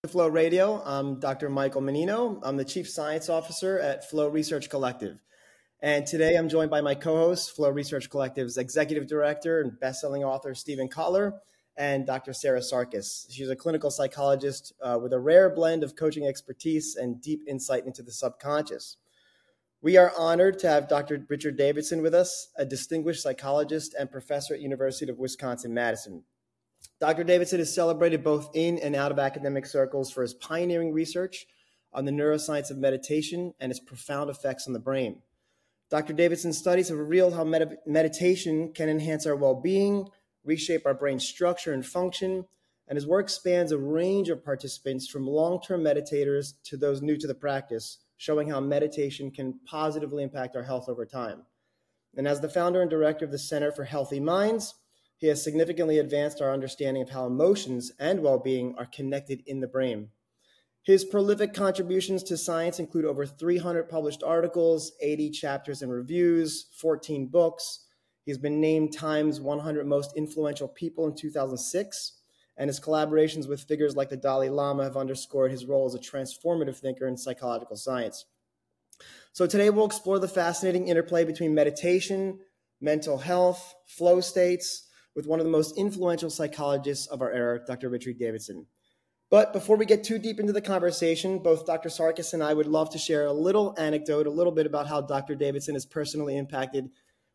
Flow Radio. I'm Dr. Michael Menino. I'm the Chief Science Officer at Flow Research Collective. And today I'm joined by my co-host, Flow Research Collective's Executive Director and best-selling author, Steven Kotler, and Dr. Sarah Sarkis. She's a clinical psychologist with a rare blend of coaching expertise and deep insight into the subconscious. We are honored to have Dr. Richard Davidson with us, a distinguished psychologist and professor at University of Wisconsin-Madison. Dr. Davidson is celebrated both in and out of academic circles for his pioneering research on the neuroscience of meditation and its profound effects on the brain. Dr. Davidson's studies have revealed how meditation can enhance our well-being, reshape our brain structure and function, and his work spans a range of participants from long-term meditators to those new to the practice, showing how meditation can positively impact our health over time. And as the founder and director of the Center for Healthy Minds, he has significantly advanced our understanding of how emotions and well-being are connected in the brain. His prolific contributions to science include over 300 published articles, 80 chapters and reviews, 14 books. He's been named Time's 100 Most Influential People in 2006, and his collaborations with figures like the Dalai Lama have underscored his role as a transformative thinker in psychological science. So today we'll explore the fascinating interplay between meditation, mental health, flow states, with one of the most influential psychologists of our era, Dr. Richard Davidson. But before we get too deep into the conversation, both Dr. Sarkis and I would love to share a little anecdote, a little bit about how Dr. Davidson has personally impacted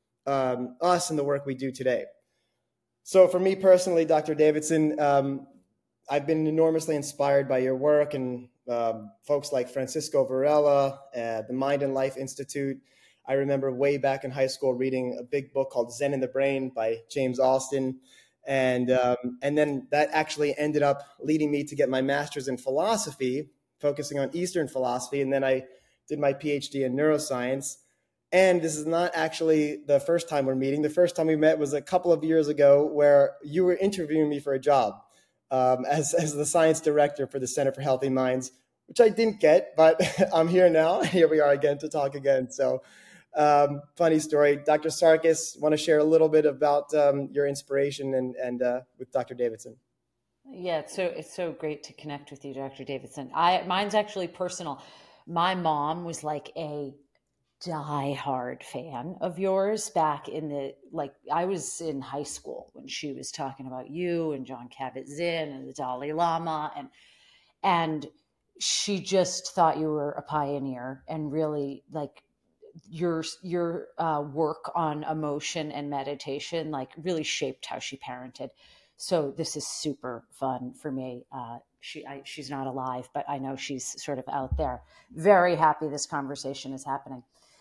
us in the work we do today. So for me personally, Dr. Davidson, I've been enormously inspired by your work and folks like Francisco Varela, the Mind and Life Institute. I remember way back in high school reading a big book called Zen in the Brain by James Alston. And then that actually ended up leading me to get my master's in philosophy, focusing on Eastern philosophy. And then I did my PhD in neuroscience. And this is not actually the first time we're meeting. The first time we met was a couple of years ago where you were interviewing me for a job as the science director for the Center for Healthy Minds, which I didn't get, but I'm here now. Here we are again to talk again. So funny story. Dr. Sarkis, want to share a little bit about your inspiration and with Dr. Davidson? Yeah, it's so great to connect with you, Dr. Davidson. Mine's actually personal. My mom was like a diehard fan of yours back in I was in high school when she was talking about you and Jon Kabat-Zinn and the Dalai Lama, and she just thought you were a pioneer and really like your work on emotion and meditation like really shaped how she parented. So this is super fun for me. She's not alive, but I know she's sort of out there. Very happy this conversation is happening.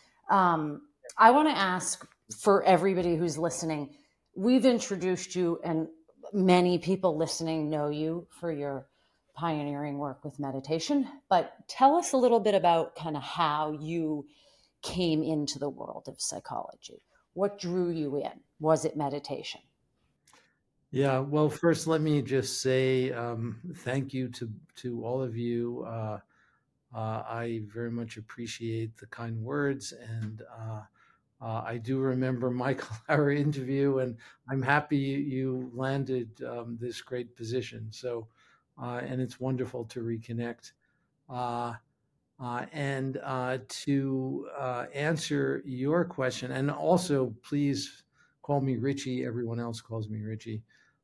I want to ask for everybody who's listening, we've introduced you and many people listening know you for your pioneering work with meditation, but tell us a little bit about kind of how you came into the world of psychology. What drew you in? Was it meditation? Yeah, well, first, let me just say thank you to all of you. I very much appreciate the kind words, and I do remember Michael, our interview, and I'm happy you landed this great position. So, and it's wonderful to reconnect. And to answer your question, and also please call me Richie. Everyone else calls me Richie.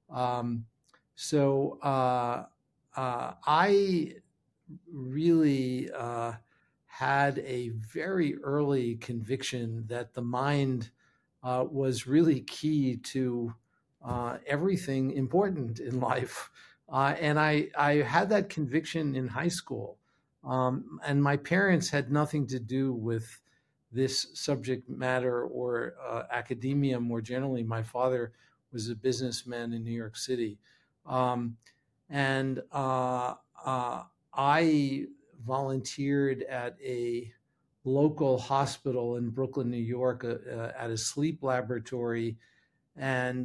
I really had a very early conviction that the mind was really key to everything important in life. And I had that conviction in high school. And my parents had nothing to do with this subject matter or academia more generally. My father was a businessman in New York City. And I volunteered at a local hospital in Brooklyn, New York, at a sleep laboratory, and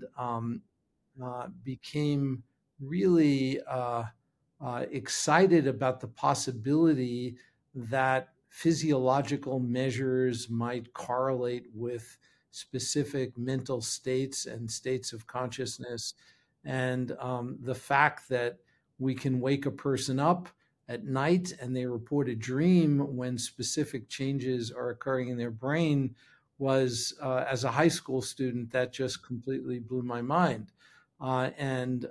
became really excited about the possibility that physiological measures might correlate with specific mental states and states of consciousness. And the fact that we can wake a person up at night and they report a dream when specific changes are occurring in their brain was, as a high school student, that just completely blew my mind, and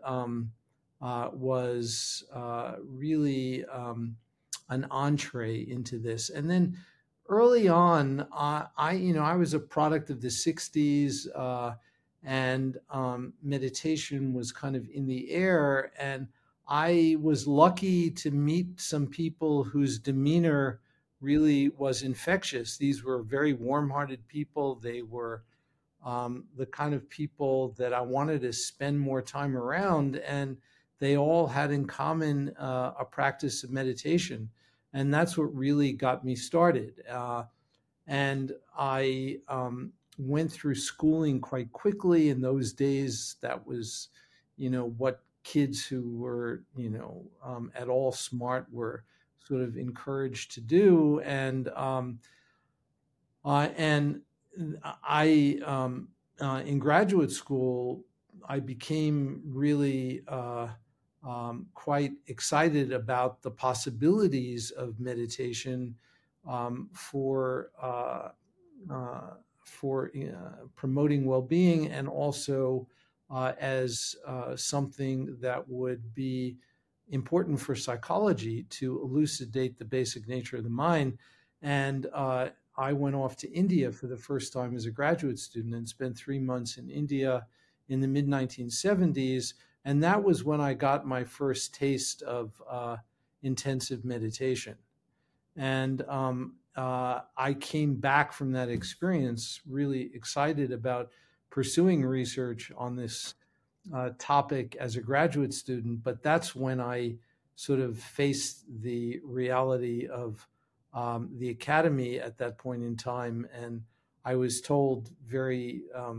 was really an entree into this. And then early on, I was a product of the 60s, and meditation was kind of in the air. And I was lucky to meet some people whose demeanor really was infectious. These were very warm-hearted people. They were the kind of people that I wanted to spend more time around, and they all had in common a practice of meditation. And that's what really got me started. And I went through schooling quite quickly. In those days, that was, what kids who were, at all smart were sort of encouraged to do. And I, in graduate school, I became really quite excited about the possibilities of meditation for promoting well-being, and also as something that would be important for psychology to elucidate the basic nature of the mind. And I went off to India for the first time as a graduate student and spent 3 months in India in the mid-1970s. And that was when I got my first taste of intensive meditation. And I came back from that experience really excited about pursuing research on this topic as a graduate student. But that's when I sort of faced the reality of the academy at that point in time. And I was told very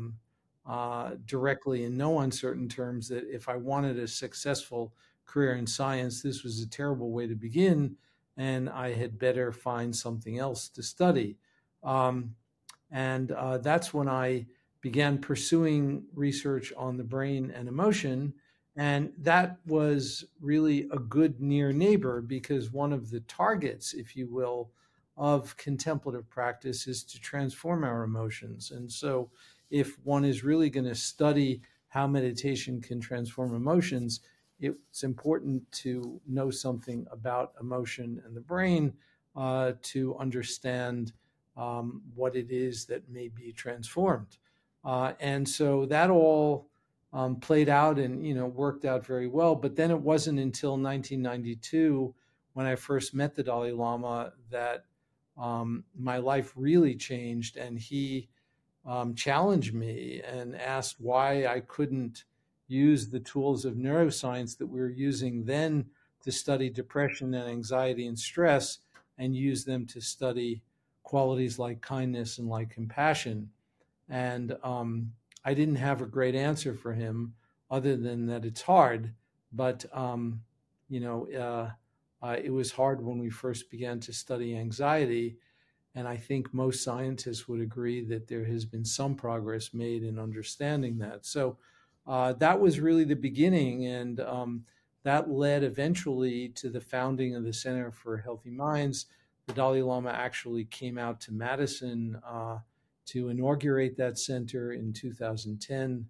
directly, in no uncertain terms, that if I wanted a successful career in science, this was a terrible way to begin, and I had better find something else to study. And that's when I began pursuing research on the brain and emotion. And that was really a good near neighbor, because one of the targets, if you will, of contemplative practice is to transform our emotions. And so if one is really going to study how meditation can transform emotions, it's important to know something about emotion and the brain to understand what it is that may be transformed. And so that all played out and worked out very well. But then it wasn't until 1992, when I first met the Dalai Lama, that my life really changed. And he challenged me and asked why I couldn't use the tools of neuroscience that we were using then to study depression and anxiety and stress, and use them to study qualities like kindness and like compassion. And I didn't have a great answer for him, other than that it's hard. But it was hard when we first began to study anxiety. And I think most scientists would agree that there has been some progress made in understanding that. So that was really the beginning. And that led eventually to the founding of the Center for Healthy Minds. The Dalai Lama actually came out to Madison to inaugurate that center in 2010.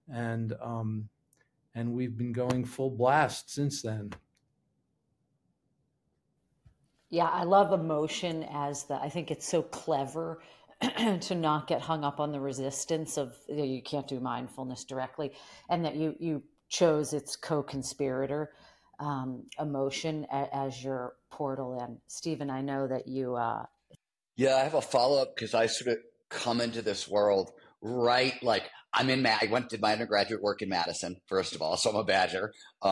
And we've been going full blast since then. Yeah, I love emotion I think it's so clever to not get hung up on the resistance of you can't do mindfulness directly, and that you chose its co-conspirator, emotion, as your portal. And Stephen, I know that you... Yeah, I have a follow-up, because I sort of come into this world right, like I did my undergraduate work in Madison, first of all, so I'm a Badger.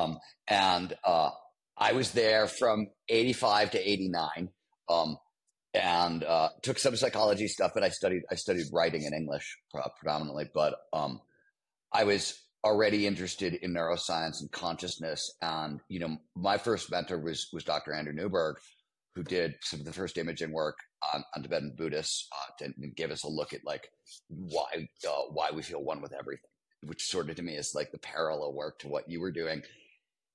I was there from 85 to 89, and took some psychology stuff, but I studied writing and English predominantly. But I was already interested in neuroscience and consciousness. And, my first mentor was Dr. Andrew Newberg, who did some of the first imaging work on Tibetan Buddhists, and gave us a look at like why we feel one with everything, which sort of to me is like the parallel work to what you were doing.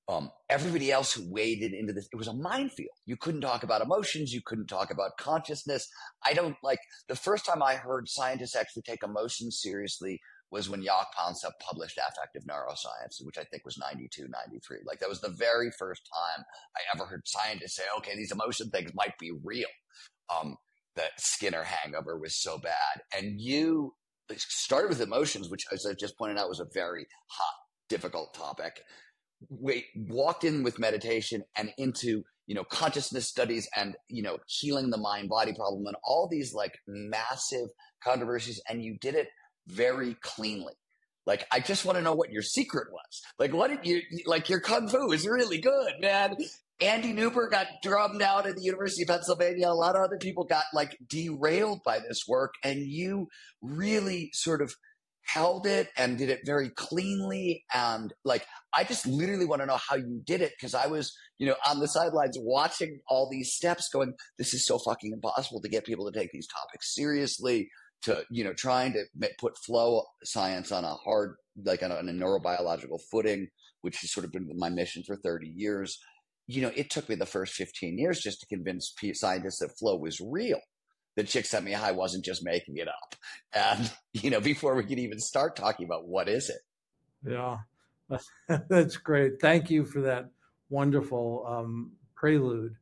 everybody else who waded into this, it was a minefield. You couldn't talk about emotions. You couldn't talk about consciousness. The first time I heard scientists actually take emotions seriously was when Jaak Panksepp published Affective Neuroscience, which I think was 92, 93. Like, that was the very first time I ever heard scientists say, okay, these emotion things might be real. That Skinner hangover was so bad. And you started with emotions, which, as I just pointed out, was a very hot, difficult topic. We walked in with meditation and into, consciousness studies and, healing the mind-body problem and all these like massive controversies. And you did it very cleanly. Like, I just want to know what your secret was. Like, what did you, like, your Kung Fu is really good, man. Andy Newberg got drummed out at the University of Pennsylvania. A lot of other people got like derailed by this work. And you really sort of held it and did it very cleanly. And like, I just literally want to know how you did it. Cause I was, on the sidelines watching all these steps going, this is so fucking impossible to get people to take these topics seriously, to, trying to put flow science on a hard, like on a neurobiological footing, which has sort of been my mission for 30 years. It took me the first 15 years just to convince scientists that flow was real. That Csikszentmihalyi wasn't just making it up. And, before we could even start talking about what is it. Yeah, that's great. Thank you for that wonderful prelude.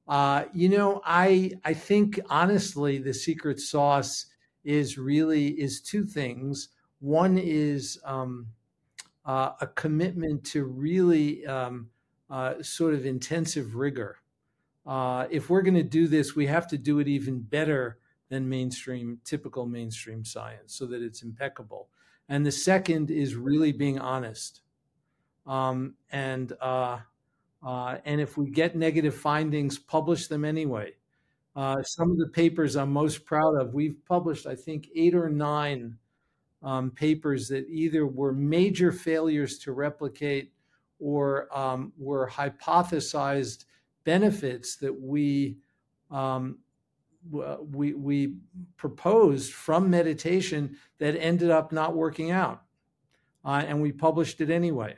I think, honestly, the secret sauce is two things. One is a commitment to really sort of intensive rigor. If we're going to do this, we have to do it even better than typical mainstream science, so that it's impeccable. And the second is really being honest. And if we get negative findings, publish them anyway. Some of the papers I'm most proud of, we've published, I think, 8 or 9 papers that either were major failures to replicate or were hypothesized benefits that we proposed from meditation that ended up not working out, and we published it anyway.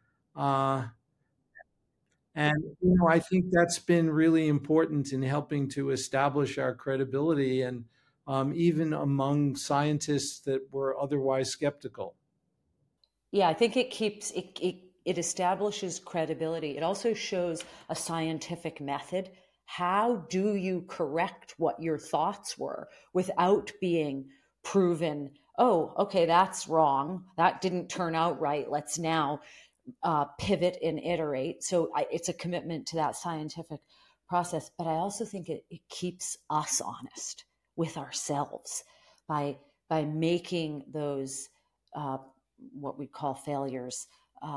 And I think that's been really important in helping to establish our credibility, and even among scientists that were otherwise skeptical. Yeah, I think it establishes credibility. It also shows a scientific method. How do you correct what your thoughts were without being proven, oh, okay, that's wrong. That didn't turn out right. Let's now pivot and iterate. So it's a commitment to that scientific process. But I also think it keeps us honest with ourselves by making those what we call failures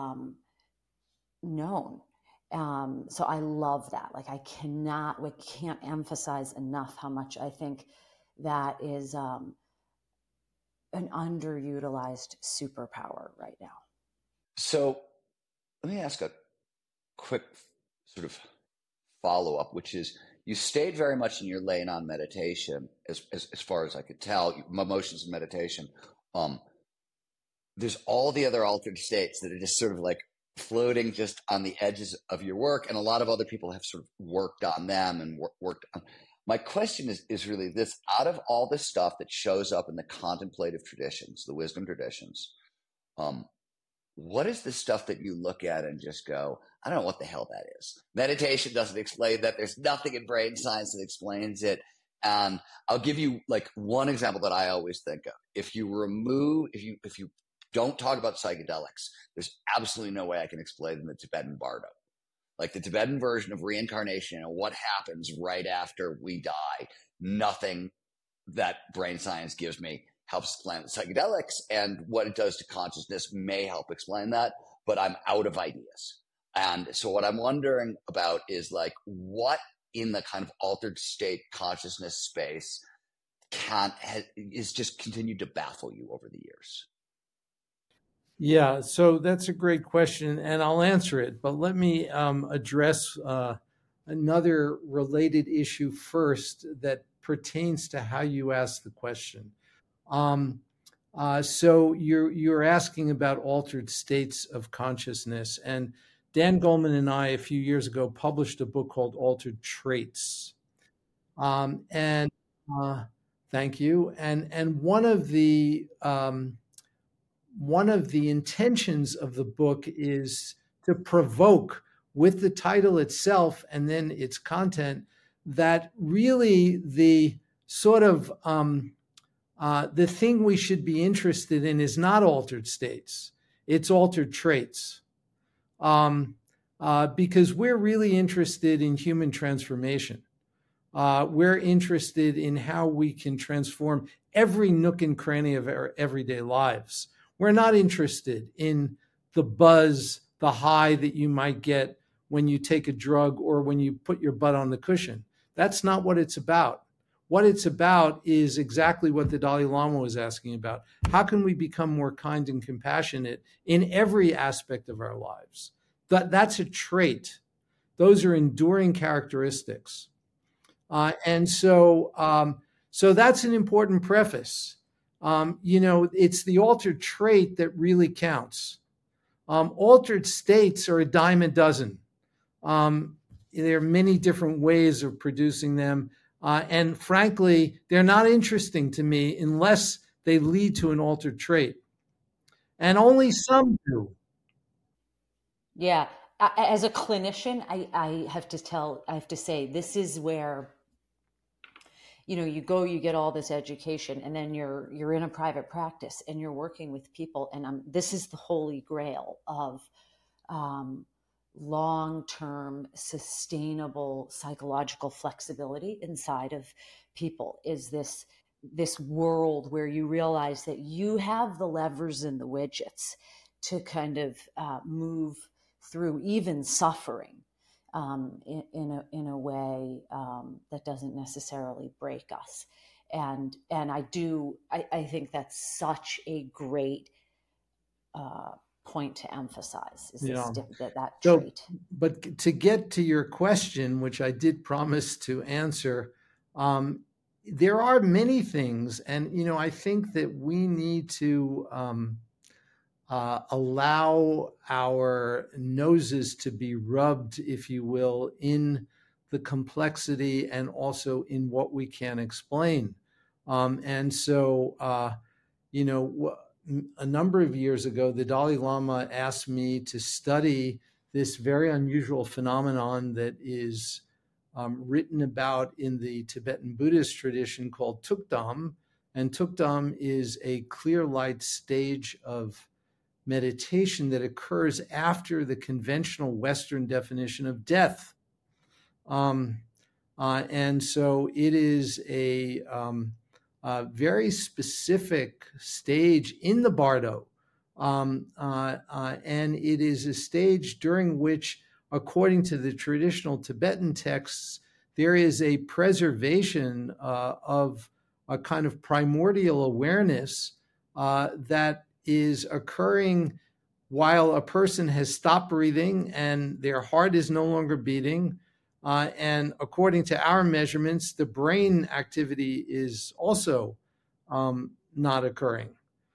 known. So I love that. Like, we can't emphasize enough how much I think that is an underutilized superpower right now. So let me ask a quick sort of follow-up, which is, you stayed very much in your lane on meditation, as far as I could tell, emotions and meditation. There's all the other altered states that are just sort of like floating just on the edges of your work. And a lot of other people have sort of worked on them and worked on. My question is really this: out of all this stuff that shows up in the contemplative traditions, the wisdom traditions, what is the stuff that you look at and just go, I don't know what the hell that is? Meditation doesn't explain that. There's nothing in brain science that explains it. And I'll give you like one example that I always think of. If you don't talk about psychedelics, there's absolutely no way I can explain the Tibetan Bardo. Like the Tibetan version of reincarnation and what happens right after we die, nothing that brain science gives me helps explain the psychedelics, and what it does to consciousness may help explain that, but I'm out of ideas. And so what I'm wondering about is like, what in the kind of altered state consciousness space is just continued to baffle you over the years? Yeah, so that's a great question, and I'll answer it. But let me address another related issue first that pertains to how you asked the question. So you're asking about altered states of consciousness, and Dan Goleman and I, a few years ago, published a book called Altered Traits. And thank you. And one of the intentions of the book is to provoke, with the title itself and then its content, that really the sort of the thing we should be interested in is not altered states, it's altered traits. Because we're really interested in human transformation. We're interested in how we can transform every nook and cranny of our everyday lives. We're not interested in the buzz, the high that you might get when you take a drug or when you put your butt on the cushion. That's not what it's about. What it's about is exactly what the Dalai Lama was asking about. How can we become more kind and compassionate in every aspect of our lives? That's a trait. Those are enduring characteristics. And so that's an important preface. It's the altered trait that really counts. Altered states are a dime a dozen. There are many different ways of producing them. And frankly, they're not interesting to me unless they lead to an altered trait. And only some do. Yeah. As a clinician, I have to say, this is where, you get all this education, and then you're in a private practice and you're working with people. And this is the holy grail of long-term sustainable psychological flexibility inside of people, is this world where you realize that you have the levers and the widgets to kind of move through even suffering in a way that doesn't necessarily break us. And I think that's such a great point to emphasize, is that trait. But to get to your question, which I did promise to answer, there are many things, and I think that we need to allow our noses to be rubbed, if you will, in the complexity and also in what we can explain. And so, a number of years ago, the Dalai Lama asked me to study this very unusual phenomenon that is written about in the Tibetan Buddhist tradition called Tukdam. And Tukdam is a clear light stage of meditation that occurs after the conventional Western definition of death. And so it is a very specific stage in the Bardo. And it is a stage during which, according to the traditional Tibetan texts, there is a preservation of a kind of primordial awareness that is occurring while a person has stopped breathing and their heart is no longer beating. And according to our measurements, the brain activity is also not occurring.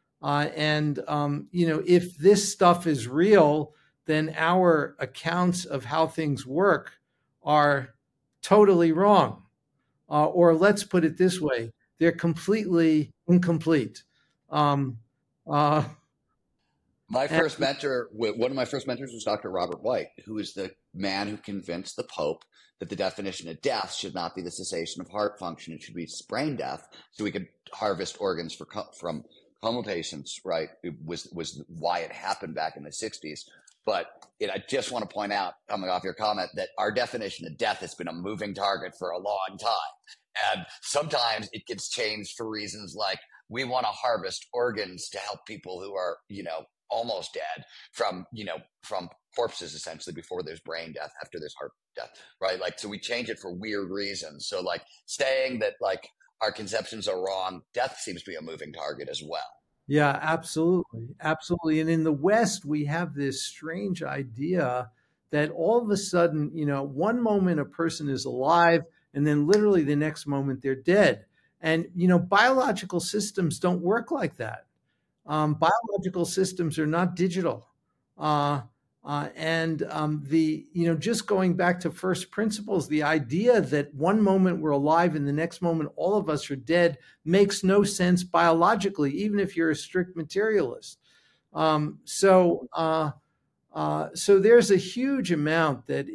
If this stuff is real, then our accounts of how things work are totally wrong. Or let's put it this way, they're completely incomplete. My first mentor, one of my first mentors was Dr. Robert White, who is the man who convinced the Pope that the definition of death should not be the cessation of heart function. It should be brain death, so we could harvest organs from coma patients, right? It was why it happened back in the 60s. But I just want to point out, coming off your comment, that our definition of death has been a moving target for a long time. And sometimes it gets changed for reasons like we want to harvest organs to help people who are, almost dead from corpses, essentially, before there's brain death, after there's heart death, right? Like, so we change it for weird reasons. So like saying that like our conceptions are wrong, death seems to be a moving target as well. Yeah, absolutely. Absolutely. And in the West, we have this strange idea that all of a sudden, one moment a person is alive and then literally the next moment they're dead. And, biological systems don't work like that. Biological systems are not digital. Just going back to first principles, the idea that one moment we're alive and the next moment all of us are dead makes no sense biologically, even if you're a strict materialist. So there's a huge amount that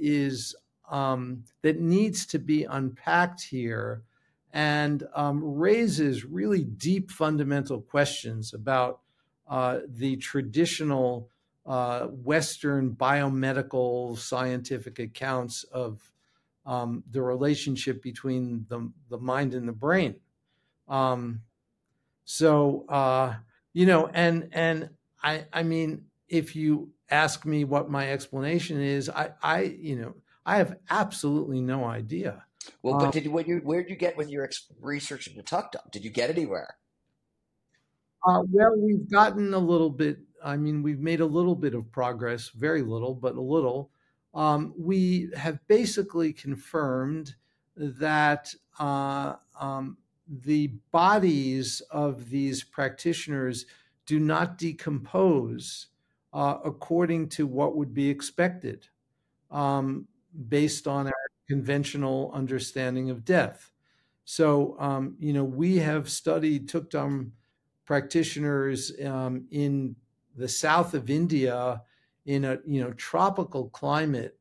needs to be unpacked here, and raises really deep fundamental questions about the traditional Western biomedical scientific accounts of the relationship between the mind and the brain. I mean, if you ask me what my explanation is, I have absolutely no idea. Well, but where did you get with your research into Tuktum? Did you get anywhere? Well, we've gotten a little bit. I mean, we've made a little bit of progress, very little, but a little. We have basically confirmed that the bodies of these practitioners do not decompose according to what would be expected based on our conventional understanding of death. So, we have studied Tuktum practitioners in the south of India in a tropical climate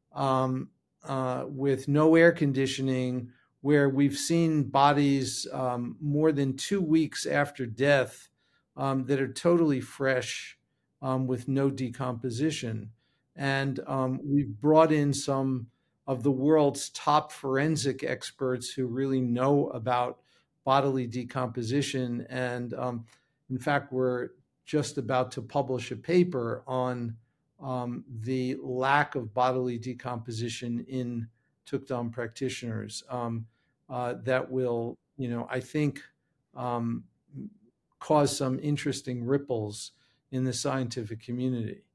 with no air conditioning, where we've seen bodies more than 2 weeks after death that are totally fresh with no decomposition. And we've brought in some of the world's top forensic experts who really know about bodily decomposition. And in fact, we're just about to publish a paper on the lack of bodily decomposition in Tuktum practitioners that will, I think, cause some interesting ripples in the scientific community.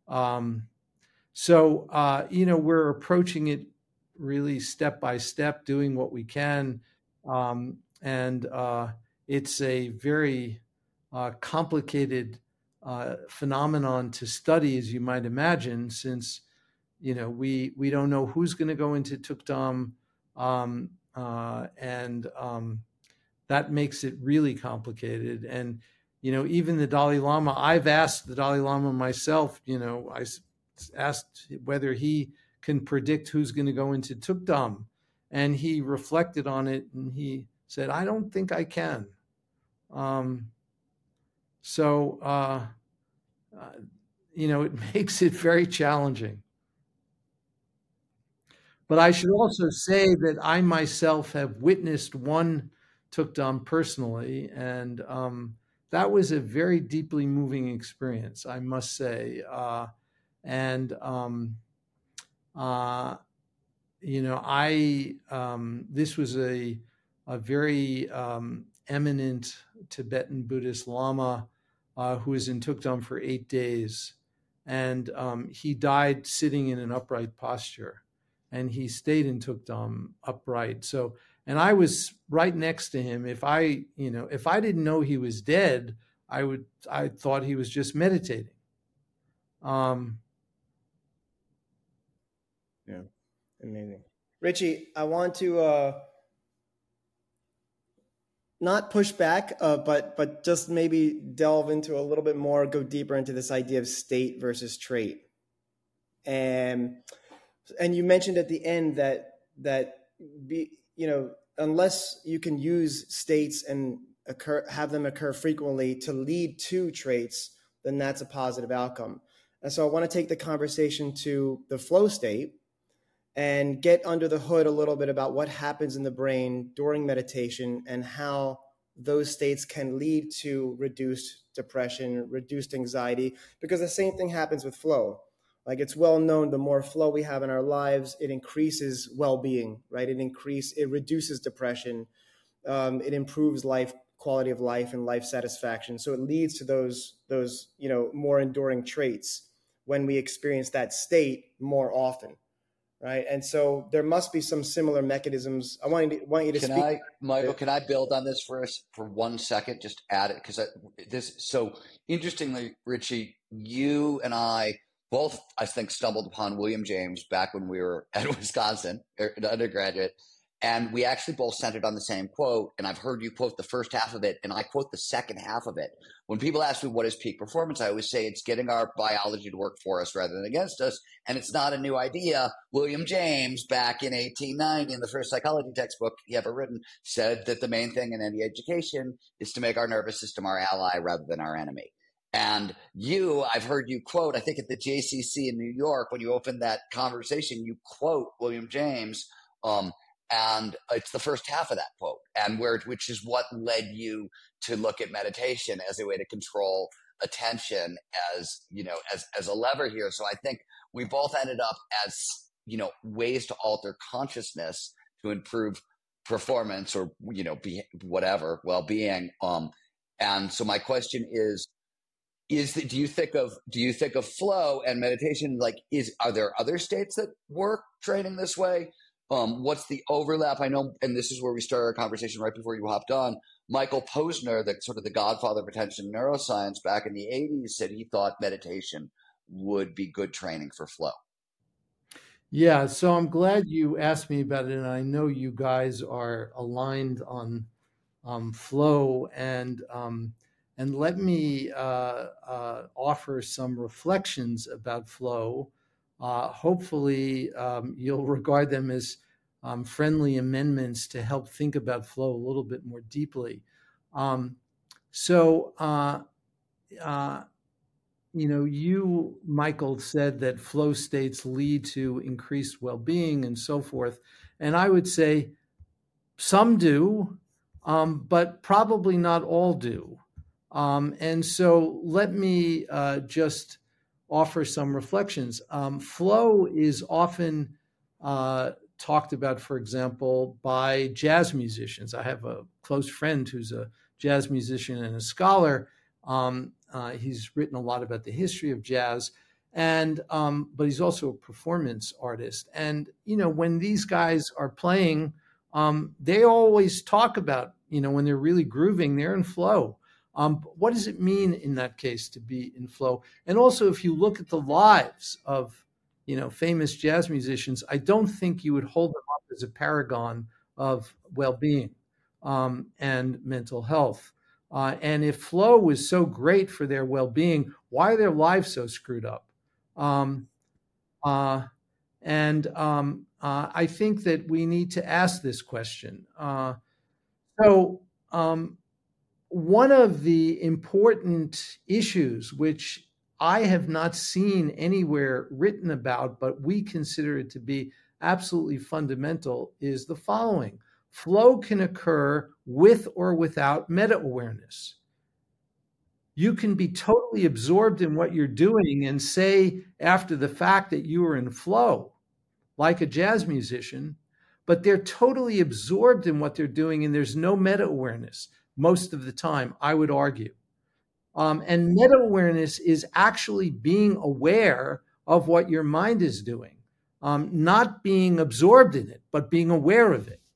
We're approaching it really step by step, doing what we can. And it's a very complicated phenomenon to study, as you might imagine, since we don't know who's going to go into Tuktum, and that makes it really complicated. And even the Dalai Lama, I've asked the Dalai Lama myself. I asked whether he can predict who's going to go into Tuktum, and he reflected on it and he said, "I don't think I can." It makes it very challenging. But I should also say that I myself have witnessed one Tuktum personally, and that was a very deeply moving experience, I must say. This was a very eminent Tibetan Buddhist Lama who was in Tuktum for 8 days. And he died sitting in an upright posture. And he stayed in Tuktum upright. So, and I was right next to him. If I didn't know he was dead, I thought he was just meditating. Yeah, amazing. Richie, I want to not push back, but just maybe delve into a little bit more, go deeper into this idea of state versus trait. And you mentioned at the end that unless you can use states and have them occur frequently to lead to traits, then that's a positive outcome. And so I want to take the conversation to the flow state and get under the hood a little bit about what happens in the brain during meditation and how those states can lead to reduced depression, reduced anxiety, because the same thing happens with flow. Like, it's well known, the more flow we have in our lives, it increases well-being, right? It reduces depression. It improves quality of life and life satisfaction. So it leads to those more enduring traits when we experience that state more often. Right. And so there must be some similar mechanisms. I want you to speak. Michael, can I build on this for us for 1 second? Just add it, because so interestingly, Richie, you and I both, I think, stumbled upon William James back when we were at Wisconsin, undergraduate. And we actually both centered on the same quote. And I've heard you quote the first half of it, and I quote the second half of it. When people ask me what is peak performance, I always say it's getting our biology to work for us rather than against us. And it's not a new idea. William James, back in 1890, in the first psychology textbook he ever written, said that the main thing in any education is to make our nervous system our ally rather than our enemy. And I've heard you quote, I think at the JCC in New York, when you opened that conversation, you quote William James. And it's the first half of that quote, and which is what led you to look at meditation as a way to control attention, as a lever here. So I think we both ended up as ways to alter consciousness to improve performance or well-being. And so my question is do you think of flow and meditation are there other states that work training this way? What's the overlap? I know, and this is where we started our conversation right before you hopped on. Michael Posner, the godfather of attention neuroscience back in the 80s, said he thought meditation would be good training for flow. Yeah, so I'm glad you asked me about it, and I know you guys are aligned on flow, and let me offer some reflections about flow. Hopefully, you'll regard them as friendly amendments to help think about flow a little bit more deeply. You, Michael, said that flow states lead to increased well-being and so forth. And I would say some do, but probably not all do. And so let me just offer some reflections. Flow is often talked about, for example, by jazz musicians. I have a close friend who's a jazz musician and a scholar. He's written a lot about the history of jazz, but he's also a performance artist. And when these guys are playing, they always talk about when they're really grooving, they're in flow. What does it mean in that case to be in flow? And also, if you look at the lives of, famous jazz musicians, I don't think you would hold them up as a paragon of well-being and mental health. And if flow was so great for their well-being, why are their lives so screwed up? I think that we need to ask this question. One of the important issues, which I have not seen anywhere written about, but we consider it to be absolutely fundamental, is the following. Flow can occur with or without meta-awareness. You can be totally absorbed in what you're doing and say after the fact that you are in flow, like a jazz musician, but they're totally absorbed in what they're doing and there's no meta-awareness. Most of the time, I would argue. And meta-awareness is actually being aware of what your mind is doing, not being absorbed in it, but being aware of it.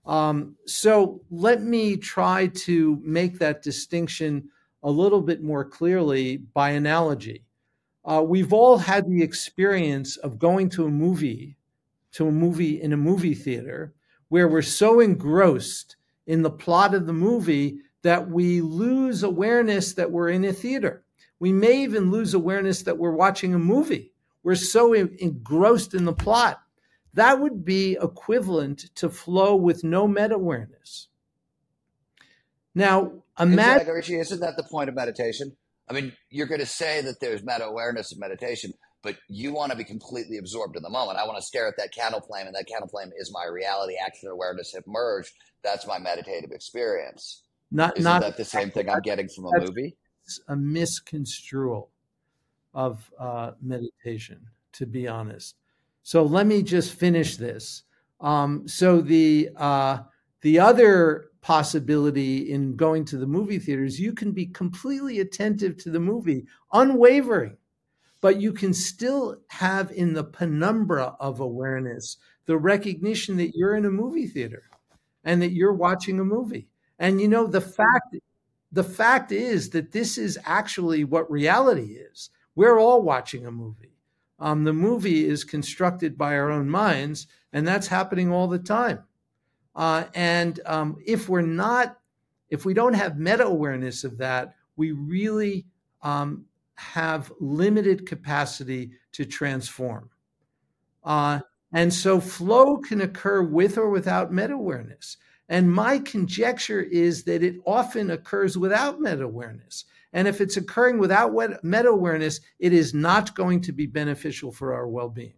So let me try to make that distinction a little bit more clearly by analogy. We've all had the experience of going to a movie in a movie theater where we're so engrossed in the plot of the movie that we lose awareness that we're in a theater. We may even lose awareness that we're watching a movie. We're so engrossed in the plot. That would be equivalent to flow with no meta-awareness. Now, imagine... Exactly, Richie, isn't that the point of meditation? I mean, you're going to say that there's meta-awareness in meditation, but you want to be completely absorbed in the moment. I want to stare at that candle flame, and that candle flame is my reality. Action and awareness have merged. That's my meditative experience. Isn't that the same thing I'm getting from a movie? It's a misconstrual of meditation, to be honest. So let me just finish this. So the other possibility in going to the movie theaters, you can be completely attentive to the movie, unwavering, but you can still have in the penumbra of awareness the recognition that you're in a movie theater and that you're watching a movie. And the fact is that this is actually what reality is. We're all watching a movie. The movie is constructed by our own minds, and that's happening all the time. If we don't have meta-awareness of that, we really have limited capacity to transform. And so flow can occur with or without meta-awareness. And my conjecture is that it often occurs without meta-awareness. And if it's occurring without meta-awareness, it is not going to be beneficial for our well-being.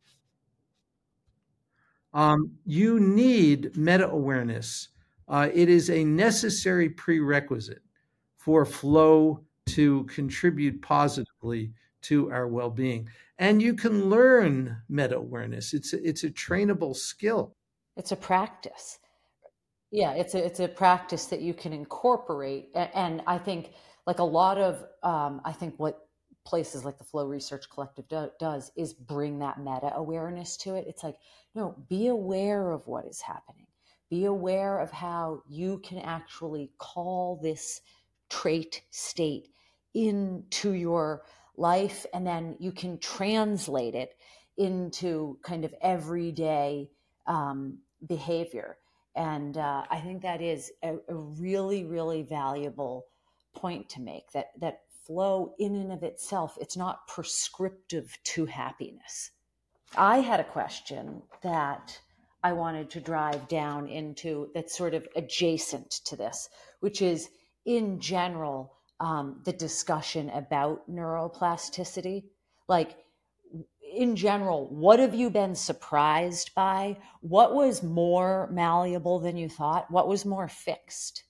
You need meta-awareness. It is a necessary prerequisite for flow to contribute positively to our well-being. And you can learn meta-awareness. It's a trainable skill. It's a practice. Yeah, it's a practice that you can incorporate. And I think like a lot of, I think what places like the Flow Research Collective does is bring that meta-awareness to it. It's like, no, be aware of what is happening. Be aware of how you can actually call this trait state into your life, and then you can translate it into kind of everyday behavior. And I think that is a really, really valuable point to make, that flow in and of itself, it's not prescriptive to happiness. I had a question that I wanted to drive down into that's sort of adjacent to this, which is in general, the discussion about neuroplasticity. Like in general, what have you been surprised by? What was more malleable than you thought? What was more fixed?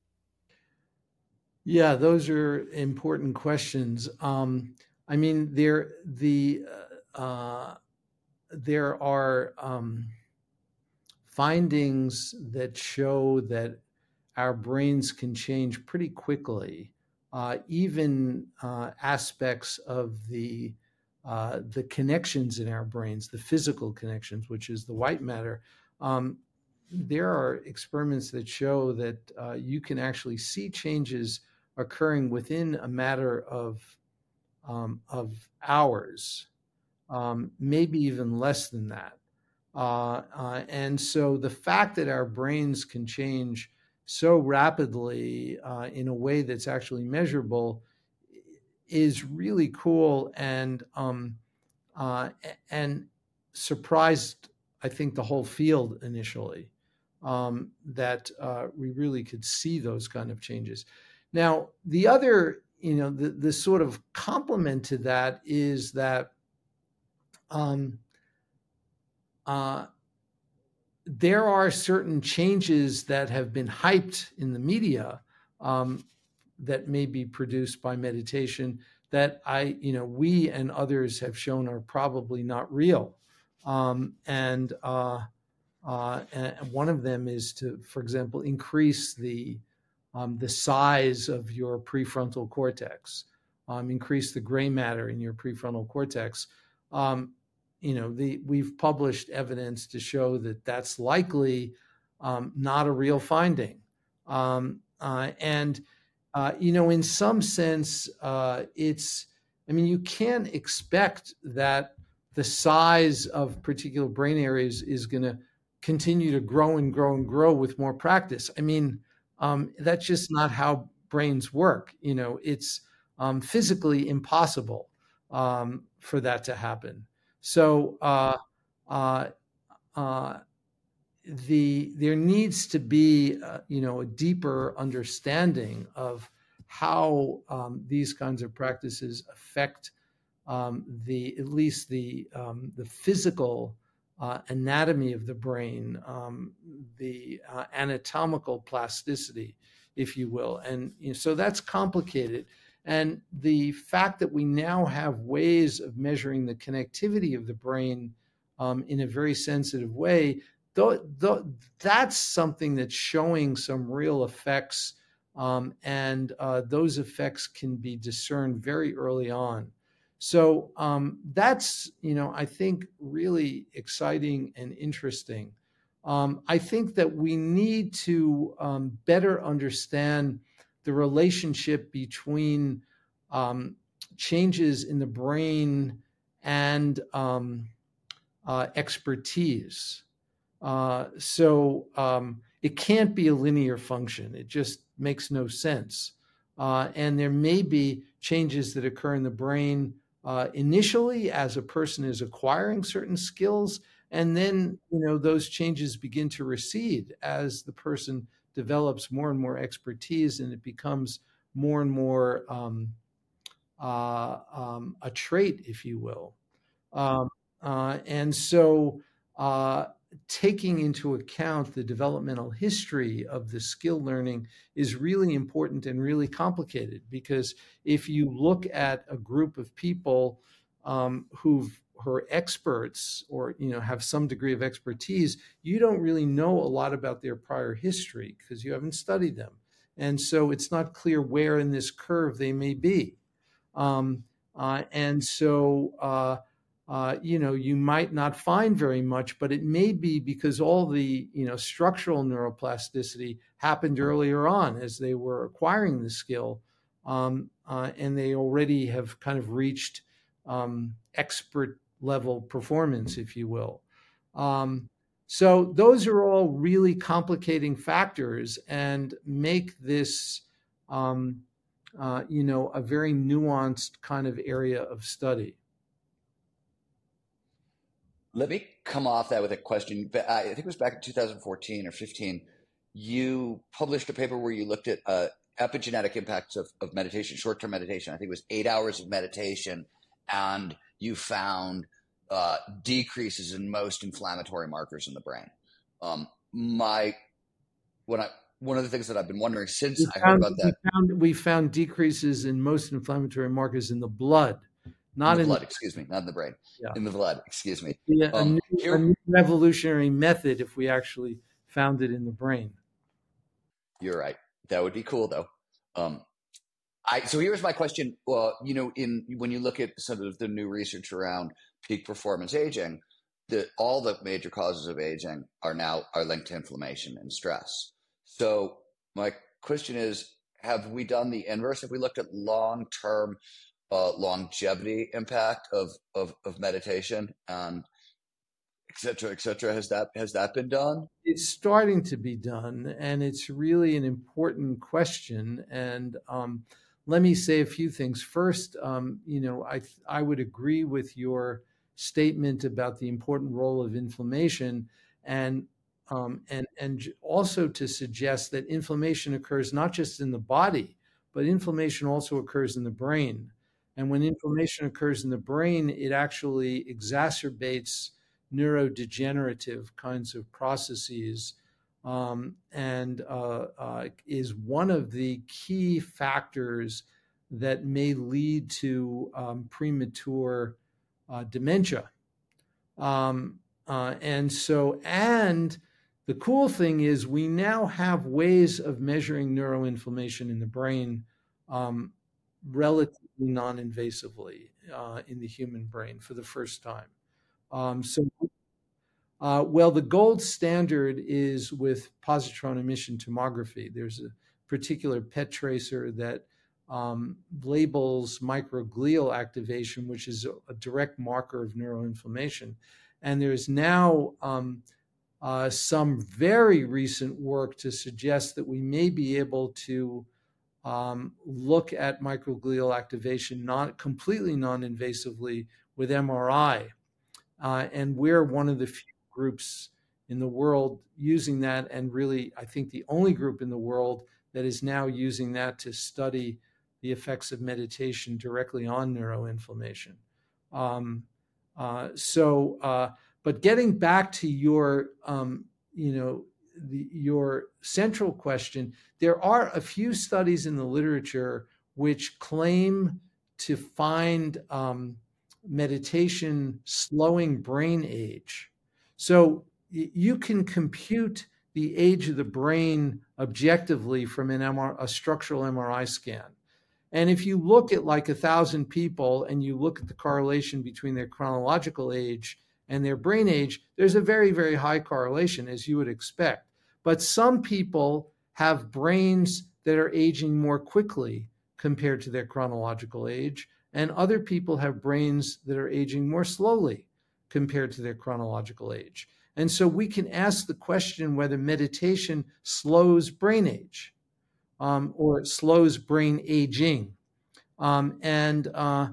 Yeah, those are important questions. I mean, there are findings that show that our brains can change pretty quickly. Even aspects of the connections in our brains, the physical connections, which is the white matter. There are experiments that show that you can actually see changes occurring within a matter of hours, maybe even less than that. And so the fact that our brains can change so rapidly in a way that's actually measurable is really cool, and surprised, I think, the whole field initially, that we really could see those kind of changes. Now, the other, the sort of complement to that is that there are certain changes that have been hyped in the media that may be produced by meditation that we and others have shown are probably not real. And one of them is to, for example, increase the size of your prefrontal cortex, increase the gray matter in your prefrontal cortex. We've published evidence to show that that's likely not a real finding. In some sense, you can't expect that the size of particular brain areas is going to continue to grow and grow and grow with more practice. That's just not how brains work. It's physically impossible for that to happen. So there needs to be a deeper understanding of how these kinds of practices affect at least the physical anatomy of the brain, the anatomical plasticity, if you will. And so that's complicated. And the fact that we now have ways of measuring the connectivity of the brain in a very sensitive way, that's something that's showing some real effects, and those effects can be discerned very early on. So that's, I think, really exciting and interesting. I think that we need to better understand the relationship between changes in the brain and expertise. So it can't be a linear function. It just makes no sense. And there may be changes that occur in the brain initially as a person is acquiring certain skills, and then those changes begin to recede as the person develops more and more expertise, and it becomes more and more a trait, if you will. And so taking into account the developmental history of the skill learning is really important and really complicated, because if you look at a group of people who are experts or have some degree of expertise, you don't really know a lot about their prior history because you haven't studied them. And so it's not clear where in this curve they may be. And so you might not find very much, but it may be because all the structural neuroplasticity happened earlier on as they were acquiring the skill, and they already have kind of reached expert level performance, if you will. So those are all really complicating factors and make this a very nuanced kind of area of study. Let me come off that with a question. I think it was back in 2014 or 15. You published a paper where you looked at epigenetic impacts of meditation, short-term meditation. I think it was 8 hours of meditation, and you found decreases in most inflammatory markers in the brain. One of the things that I've been wondering since I heard about that, we found decreases in most inflammatory markers in the blood. Not in the blood, excuse me, not in the brain. Yeah. In the blood, excuse me. A new revolutionary method if we actually found it in the brain. You're right. That would be cool, though. So here's my question. Well, when you look at some of the new research around peak performance aging, all the major causes of aging are linked to inflammation and stress. So my question is, have we done the inverse? Have we looked at long-term longevity impact of meditation and et cetera, has that been done? It's starting to be done, and it's really an important question. And let me say a few things. First, I would agree with your statement about the important role of inflammation, and also to suggest that inflammation occurs not just in the body, but inflammation also occurs in the brain. And when inflammation occurs in the brain, it actually exacerbates neurodegenerative kinds of processes, and is one of the key factors that may lead to premature dementia. And the cool thing is we now have ways of measuring neuroinflammation in the brain relatively non-invasively in the human brain for the first time. The gold standard is with positron emission tomography. There's a particular PET tracer that labels microglial activation, which is a direct marker of neuroinflammation. And there's now some very recent work to suggest that we may be able to look at microglial activation completely non-invasively with MRI. And we're one of the few groups in the world using that, and really, I think the only group in the world that is now using that to study the effects of meditation directly on neuroinflammation. But getting back to your, your central question, there are a few studies in the literature which claim to find meditation slowing brain age. So you can compute the age of the brain objectively from a structural MRI scan. And if you look at like 1,000 people and you look at the correlation between their chronological age and their brain age, there's a very, very high correlation, as you would expect. But some people have brains that are aging more quickly compared to their chronological age, and other people have brains that are aging more slowly compared to their chronological age. And so we can ask the question whether meditation slows brain age or it slows brain aging. And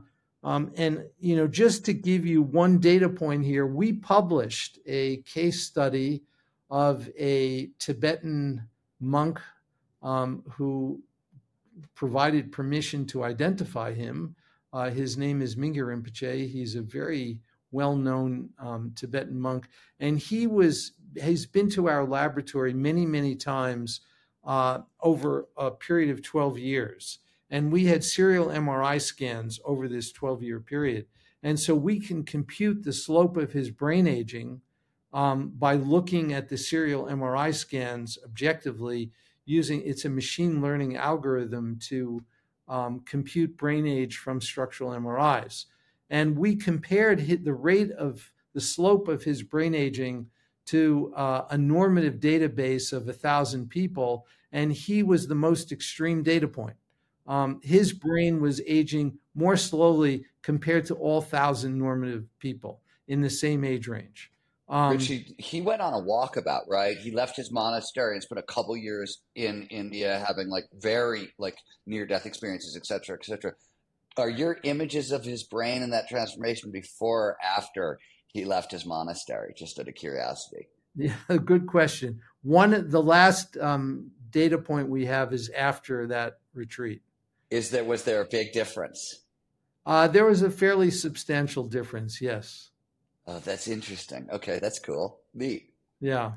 just to give you one data point here, we published a case study of a Tibetan monk who provided permission to identify him. His name is Mingyur Rinpoche. He's a very well-known Tibetan monk, and he's been to our laboratory many, many times over a period of 12 years. And we had serial MRI scans over this 12-year period. And so we can compute the slope of his brain aging by looking at the serial MRI scans objectively it's a machine learning algorithm to compute brain age from structural MRIs. And we compared the rate of the slope of his brain aging to a normative database of 1,000 people, and he was the most extreme data point. His brain was aging more slowly compared to all 1,000 normative people in the same age range. Richie, he went on a walkabout, right? He left his monastery and spent a couple years in India having very near-death experiences, et cetera, et cetera. Are your images of his brain and that transformation before or after he left his monastery, just out of curiosity? Yeah, good question. The last data point we have is after that retreat. Was there a big difference? There was a fairly substantial difference, yes. Oh, that's interesting. Okay, that's cool. Neat. Yeah.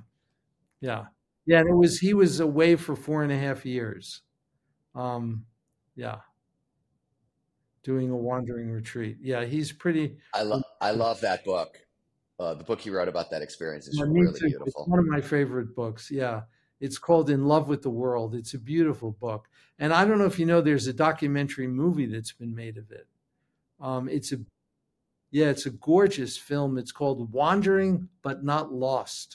He was away for 4.5 years. Doing a wandering retreat. Yeah, he's pretty. I love that book. The book you wrote about that experience is really beautiful. It's one of my favorite books. Yeah, it's called In Love with the World. It's a beautiful book, and I don't know if you know, there's a documentary movie that's been made of it. It's a gorgeous film. It's called Wandering But Not Lost.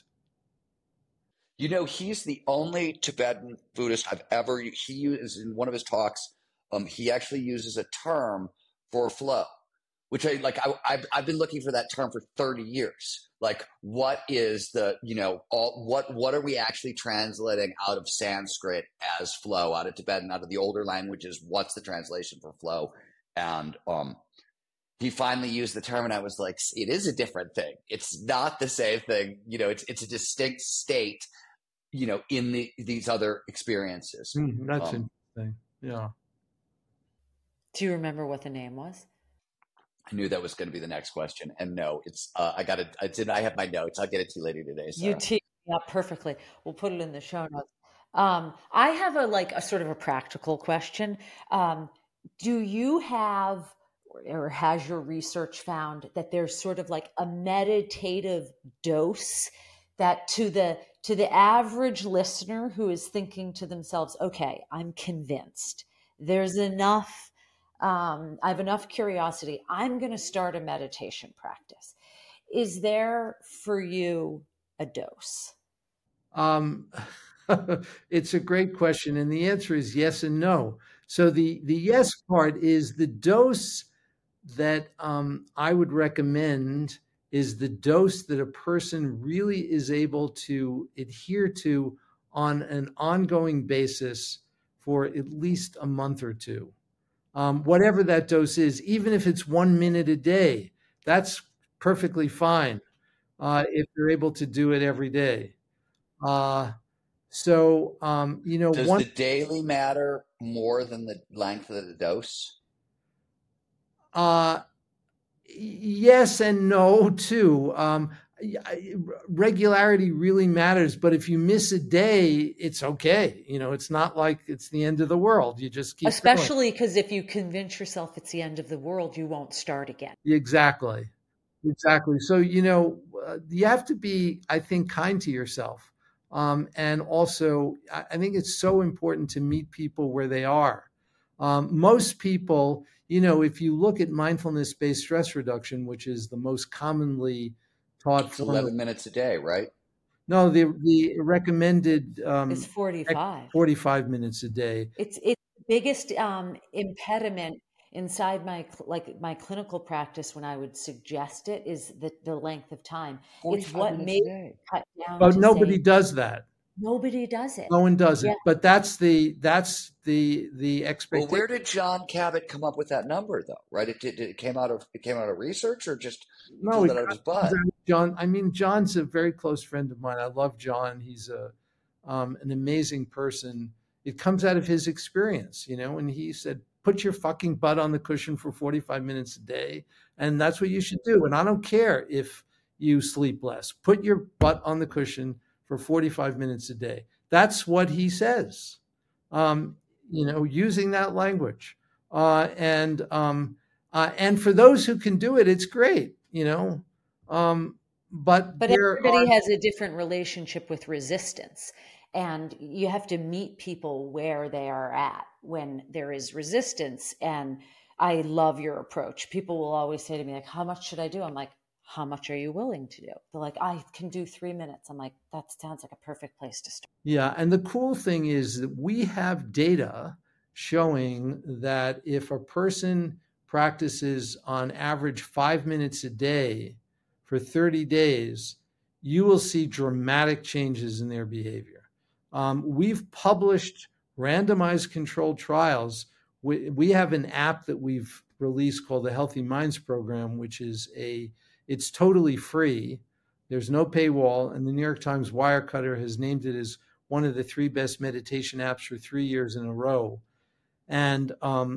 He's the only Tibetan Buddhist he uses in one of his talks. He actually uses a term for flow, which I've been looking for that term for 30 years. What is what are we actually translating out of Sanskrit as flow, out of Tibetan, out of the older languages? What's the translation for flow? And, he finally used the term, and I was like, it is a different thing. It's not the same thing. It's a distinct state, in these other experiences. That's interesting. Yeah. Do you remember what the name was? I knew that was going to be the next question. And no, it's, I have my notes. I'll get it to you later today. Sarah. You teed me up perfectly. We'll put it in the show notes. I have a sort of a practical question. Do you have, or has your research found that there's sort of a meditative dose that to the average listener who is thinking to themselves, okay, I'm convinced there's enough, I have enough curiosity, I'm going to start a meditation practice. Is there for you a dose? It's a great question. And the answer is yes and no. So the yes part is the dose that I would recommend is the dose that a person really is able to adhere to on an ongoing basis for at least a month or two. Whatever that dose is, even if it's 1 minute a day, that's perfectly fine if you're able to do it every day. Does the daily matter more than the length of the dose? Yes and no, too. Regularity really matters, but if you miss a day, it's okay. It's not like it's the end of the world. You just keep Especially because if you convince yourself it's the end of the world, you won't start again. Exactly. So, you have to be, I think, kind to yourself. And also, I think it's so important to meet people where they are. Most people, if you look at mindfulness-based stress reduction, which is the most commonly taught it's 11 minutes a day, right? No, the recommended is 45. 45 minutes a day. It's the biggest impediment inside my clinical practice, when I would suggest it, is the length of time. It's 45 what minutes made a day. cut down But to nobody say does that. nobody does it. No one does it. Yeah. But that's the Well, expectation. where did John Cabot come up with that number, though? Right? It came out of research, or just No, pulled it it out of his comes butt? out of John. I mean, John's a very close friend of mine. I love John. He's an amazing person. It comes out of his experience, and he said, put your fucking butt on the cushion for 45 minutes a day. And that's what you should do. And I don't care if you sleep less. Put your butt on the cushion for 45 minutes a day. That's what he says, using that language. And for those who can do it, it's great, but everybody has a different relationship with resistance. And you have to meet people where they are at when there is resistance. And I love your approach. People will always say to me, like, how much should I do? I'm like, how much are you willing to do? They're like, I can do 3 minutes. I'm like, that sounds like a perfect place to start. Yeah. And the cool thing is that we have data showing that if a person practices on average 5 minutes a day for 30 days, you will see dramatic changes in their behavior. We've published randomized controlled trials. We have an app that we've released called the Healthy Minds Program, which is it's totally free. There's no paywall, and the New York Times Wirecutter has named it as one of the 3 best meditation apps for 3 years in a row. And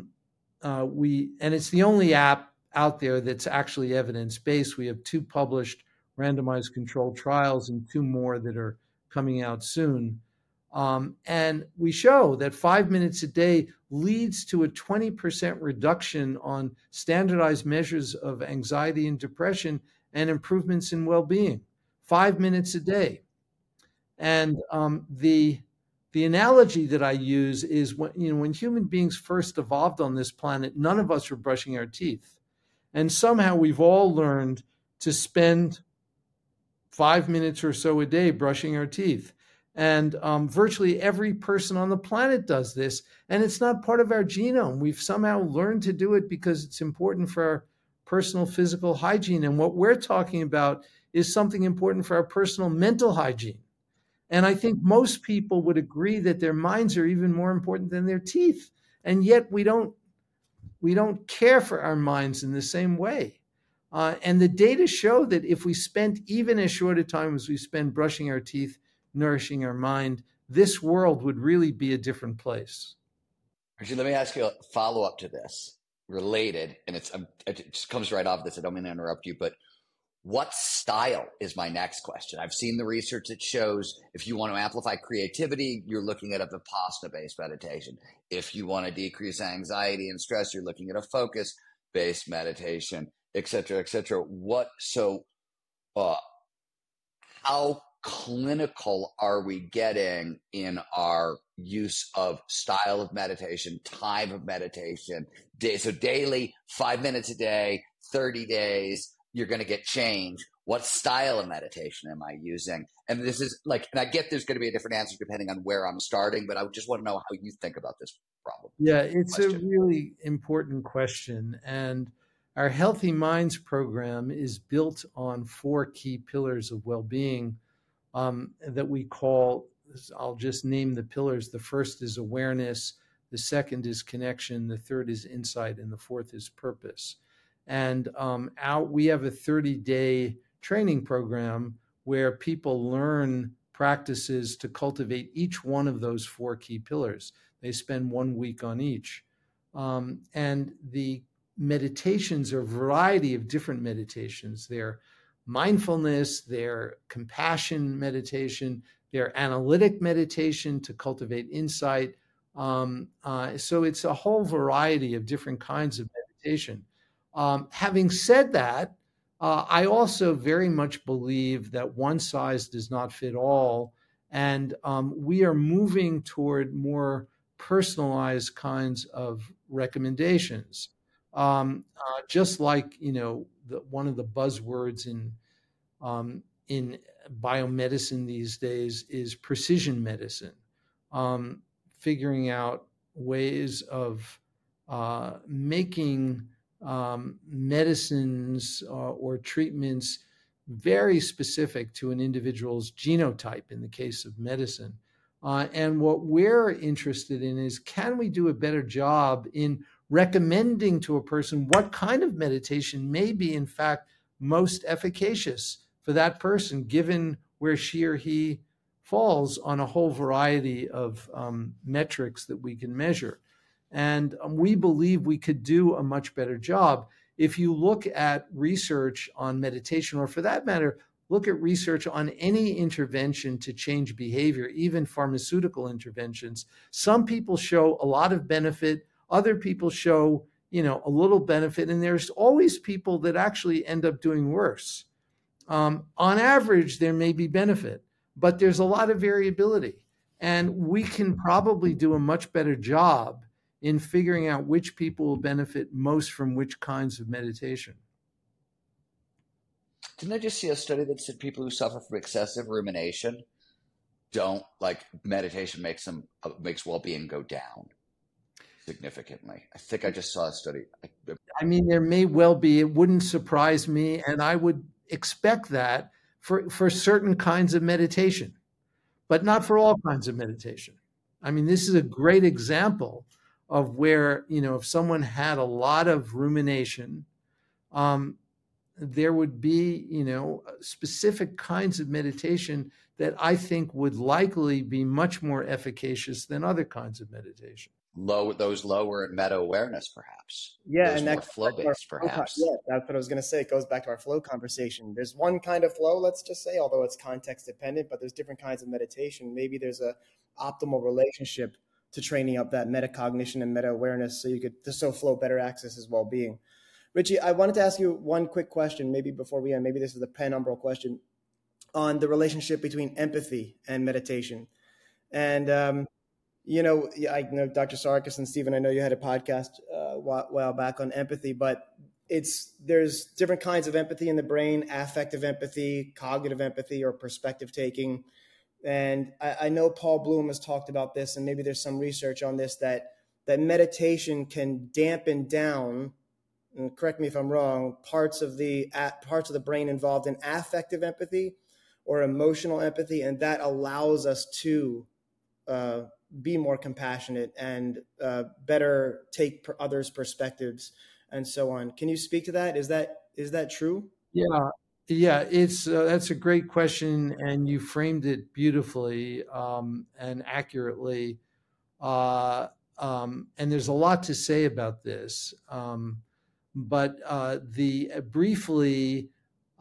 it's the only app out there that's actually evidence-based. We have 2 published randomized controlled trials and 2 more that are coming out soon. And we show that 5 minutes a day leads to a 20% reduction on standardized measures of anxiety and depression and improvements in well-being. 5 minutes a day. And the analogy that I use is when human beings first evolved on this planet, none of us were brushing our teeth. And somehow we've all learned to spend 5 minutes or so a day brushing our teeth. And virtually every person on the planet does this. And it's not part of our genome. We've somehow learned to do it because it's important for our personal physical hygiene. And what we're talking about is something important for our personal mental hygiene. And I think most people would agree that their minds are even more important than their teeth. And yet we don't care for our minds in the same way. And the data show that if we spent even as short a time as we spend brushing our teeth, nourishing our mind, this world would really be a different place. Actually, let me ask you a follow-up to this, related, and it just comes right off this. I don't mean to interrupt you, but what style is my next question? I've seen the research that shows if you want to amplify creativity, you're looking at a Vipassana-based meditation. If you want to decrease anxiety and stress, you're looking at a focus-based meditation, et cetera, et cetera. How clinical are we getting in our use of style of meditation, time of meditation? So daily, 5 minutes a day, 30 days, you're going to get change. What style of meditation am I using? And this is and I get there's going to be a different answer depending on where I'm starting, but I just want to know how you think about this problem. Yeah, it's a really important question. And our Healthy Minds program is built on 4 key pillars of well-being that we call, I'll just name the pillars. The first is awareness. The second is connection. The third is insight. And the fourth is purpose. And we have a 30-day training program where people learn practices to cultivate each one of those 4 key pillars. They spend 1 week on each. And the meditations are a variety of different meditations. They're mindfulness, they're compassion meditation, they're analytic meditation to cultivate insight. So it's a whole variety of different kinds of meditation. Having said that, I also very much believe that one size does not fit all. And we are moving toward more personalized kinds of recommendations. Just like, one of the buzzwords in biomedicine these days is precision medicine, figuring out ways of making medicines or treatments very specific to an individual's genotype in the case of medicine. And what we're interested in is, can we do a better job in recommending to a person what kind of meditation may be, in fact, most efficacious for that person, given where she or he falls on a whole variety of metrics that we can measure. And we believe we could do a much better job. If you look at research on meditation, or for that matter, look at research on any intervention to change behavior, even pharmaceutical interventions, some people show a lot of benefit, other people show, a little benefit, and there's always people that actually end up doing worse. On average, there may be benefit, but there's a lot of variability. And we can probably do a much better job in figuring out which people will benefit most from which kinds of meditation. Didn't I just see a study that said people who suffer from excessive rumination don't like meditation makes well-being go down significantly? I think I just saw a study. I mean, there may well be. It wouldn't surprise me, and I would expect that for certain kinds of meditation, but not for all kinds of meditation. I mean, this is a great example of where, if someone had a lot of rumination, there would be, specific kinds of meditation that I think would likely be much more efficacious than other kinds of meditation. Those lower in meta awareness, perhaps. Yeah, those and more flow-based, perhaps. Yeah, that's what I was going to say. It goes back to our flow conversation. There's one kind of flow, let's just say, although it's context dependent, but there's different kinds of meditation. Maybe there's a optimal relationship to training up that metacognition and meta awareness, so you could flow better accesses well-being. Richie, I wanted to ask you one quick question, maybe before we end. Maybe this is the penumbral question on the relationship between empathy and meditation. And I know Dr. Sarkis and Stephen, I know you had a podcast a while back on empathy, but there's different kinds of empathy in the brain: affective empathy, cognitive empathy, or perspective taking. And I know Paul Bloom has talked about this, and maybe there's some research on this, that meditation can dampen down, and correct me if I'm wrong, parts of the brain involved in affective empathy or emotional empathy, and that allows us to be more compassionate and better take others' perspectives and so on. Can you speak to that? Is that true? Yeah, it's that's a great question, and you framed it beautifully and accurately. And there's a lot to say about this. But briefly,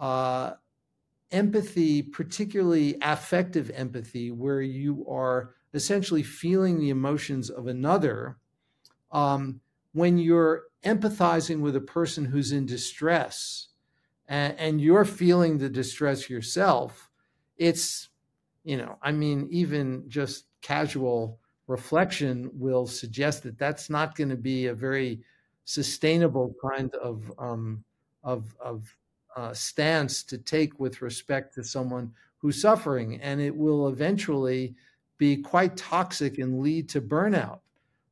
empathy, particularly affective empathy, where you are essentially feeling the emotions of another, when you're empathizing with a person who's in distress and you're feeling the distress yourself, it's, even just casual reflection will suggest that that's not going to be a very sustainable kind of stance to take with respect to someone who's suffering, and it will eventually be quite toxic and lead to burnout.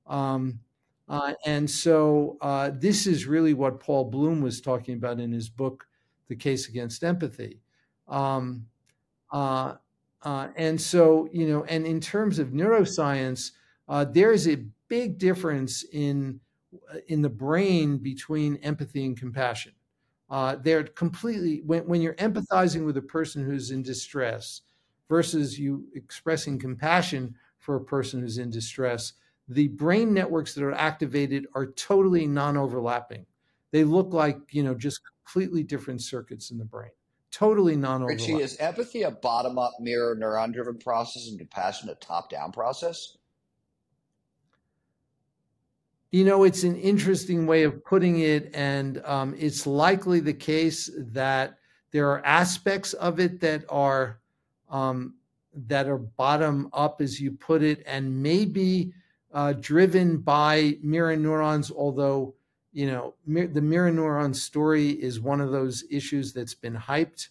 And so this is really what Paul Bloom was talking about in his book, The Case Against Empathy. And so, and in terms of neuroscience, there is a big difference in the brain between empathy and compassion. They're completely, when you're empathizing with a person who's in distress versus you expressing compassion for a person who's in distress, the brain networks that are activated are totally non-overlapping. They look like, just completely different circuits in the brain. Totally non-overlapping. Richie, is empathy a bottom-up mirror neuron-driven process and compassion a top-down process? It's an interesting way of putting it, and it's likely the case that there are aspects of it that are bottom up, as you put it, and maybe driven by mirror neurons. Although the mirror neuron story is one of those issues that's been hyped.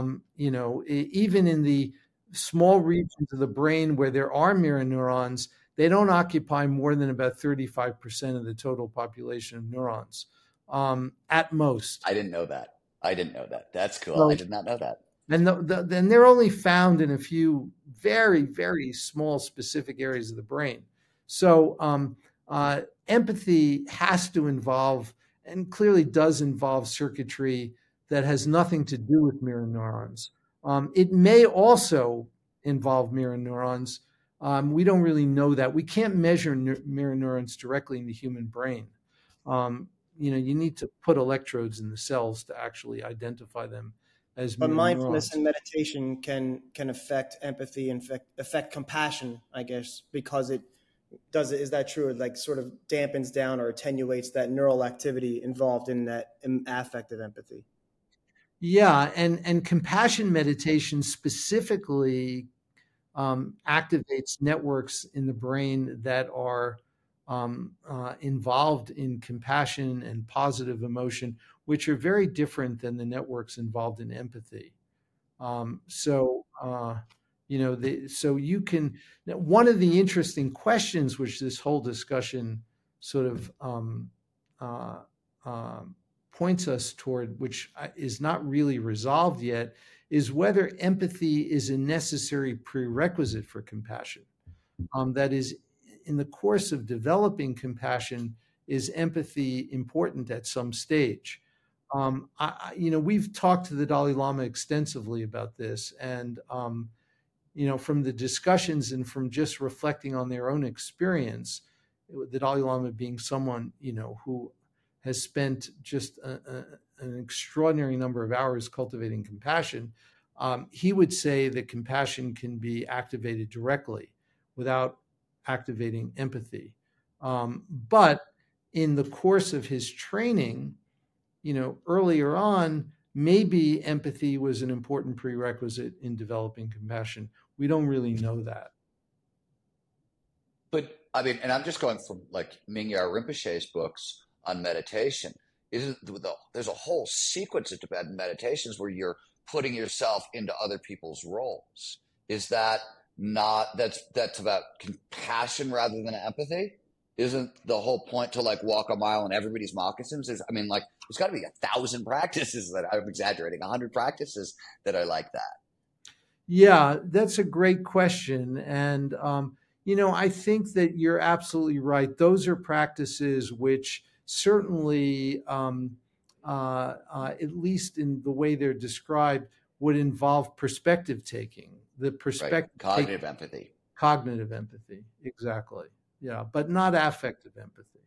Even in the small regions of the brain where there are mirror neurons, they don't occupy more than about 35% of the total population of neurons, at most. I didn't know that. That's cool. So, I did not know that. And then they're only found in a few very, very small specific areas of the brain. So empathy has to involve, and clearly does involve, circuitry that has nothing to do with mirror neurons. It may also involve mirror neurons. We don't really know that. We can't measure mirror neurons directly in the human brain. You need to put electrodes in the cells to actually identify them as mirror neurons. But mindfulness and meditation can affect empathy and affect compassion, I guess, because it does it. Is that true? It like sort of dampens down or attenuates that neural activity involved in that affective empathy. Yeah, and compassion meditation specifically activates networks in the brain that are involved in compassion and positive emotion, which are very different than the networks involved in empathy. So you can. One of the interesting questions which this whole discussion sort of points us toward, which is not really resolved yet, is whether empathy is a necessary prerequisite for compassion. That is, in the course of developing compassion, is empathy important at some stage? We've talked to the Dalai Lama extensively about this, and from the discussions and from just reflecting on their own experience, the Dalai Lama being someone who has spent just an extraordinary number of hours cultivating compassion, he would say that compassion can be activated directly without activating empathy. But in the course of his training, earlier on, maybe empathy was an important prerequisite in developing compassion. We don't really know that. But I mean, and I'm just going from like Mingyar Rinpoche's books on meditation. There's a whole sequence of Tibetan meditations where you're putting yourself into other people's roles. Is that not, that's about compassion rather than empathy? Isn't the whole point to like walk a mile in everybody's moccasins? There's got to be 1,000 practices that I'm exaggerating, 100 practices that are like that. Yeah, that's a great question. And, I think that you're absolutely right. Those are practices which certainly, at least in the way they're described, would involve perspective taking. The perspective, right. Cognitive empathy, exactly. Yeah, but not affective empathy.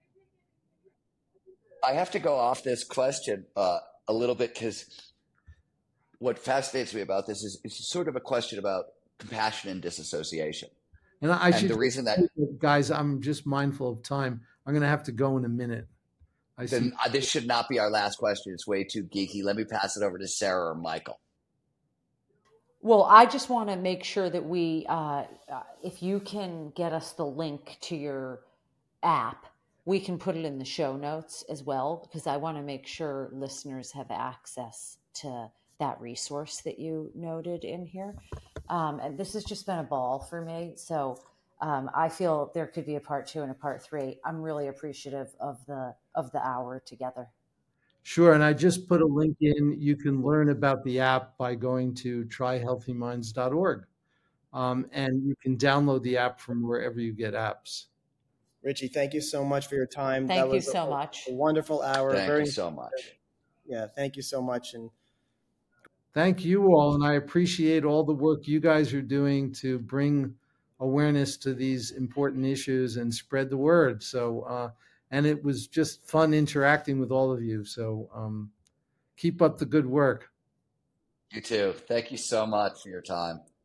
I have to go off this question a little bit because what fascinates me about this is it's sort of a question about compassion and disassociation. And the reason that, guys, I'm just mindful of time. I'm going to have to go in a minute. This should not be our last question. It's way too geeky. Let me pass it over to Sarah or Michael. Well, I just want to make sure that we, if you can get us the link to your app, we can put it in the show notes as well, because I want to make sure listeners have access to that resource that you noted in here. And this has just been a ball for me. So I feel there could be a part 2 and a part 3. I'm really appreciative of the hour together. Sure. And I just put a link in. You can learn about the app by going to tryhealthyminds.org. And you can download the app from wherever you get apps. Richie, thank you so much for your time. Thank you so much. A wonderful hour. Thank you so much. Yeah, thank you so much. And thank you all. And I appreciate all the work you guys are doing to bring awareness to these important issues and spread the word. So, and it was just fun interacting with all of you. So keep up the good work. You too. Thank you so much for your time.